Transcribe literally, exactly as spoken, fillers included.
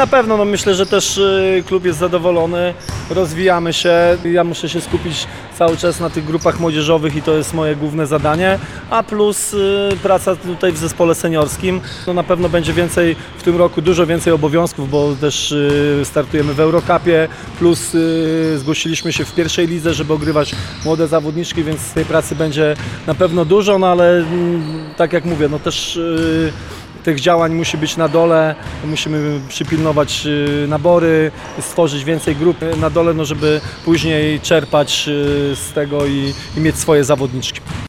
na pewno, no myślę, że też y, klub jest zadowolony, rozwijamy się. Ja muszę się skupić cały czas na tych grupach młodzieżowych i to jest moje główne zadanie, a plus y, praca tutaj w zespole seniorskim. No na pewno będzie więcej w tym roku, dużo więcej obowiązków, bo też y, startujemy w Eurocupie, plus y, zgłosiliśmy się w pierwszej lidze, żeby ogrywać młode zawodniczki, więc tej pracy będzie na pewno dużo, no ale y, tak jak mówię, no też y, tych działań musi być na dole, musimy przypilnować nabory, stworzyć więcej grup na dole, no żeby później czerpać z tego i, i mieć swoje zawodniczki.